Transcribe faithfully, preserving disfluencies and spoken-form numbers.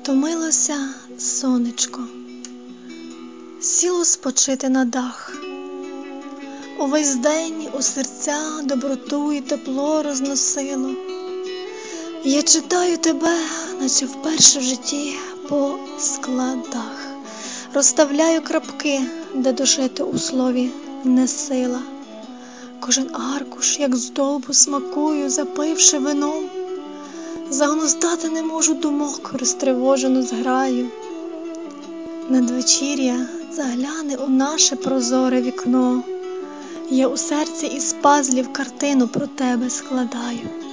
Втомилося сонечко, сіло спочити на дах. Увесь день у серця доброту і тепло розносило. Я читаю тебе, наче вперше в житті, по складах. Розставляю крапки, де дожити у слові не сила. Кожен аркуш, як здобу, смакую, запивши вином. Загнуздати не можу думок, розтривожену зграю. Надвечір'я загляне у наше прозоре вікно. Я у серці із пазлів картину про тебе складаю.